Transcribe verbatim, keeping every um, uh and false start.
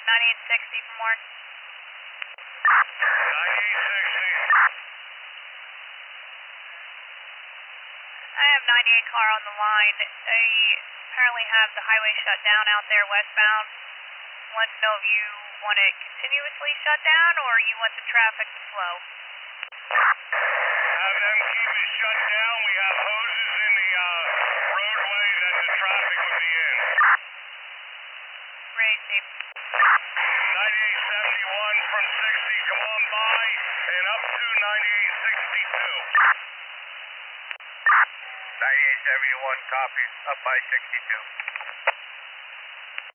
ninety-eight sixty from Warren. ninety-eight sixty. I have ninety-eight car on the line. They apparently have the highway shut down out there westbound. Want to know if you want it continuously shut down or you want the traffic to flow? Have them keep it shut down. We have hoses in the uh, roadway that the traffic would be in. Great, Steve. ninety-eight seventy-one from sixty, come on by and up to ninety-eight sixty-two. ninety-eight seventy-one, copy, up by sixty-two.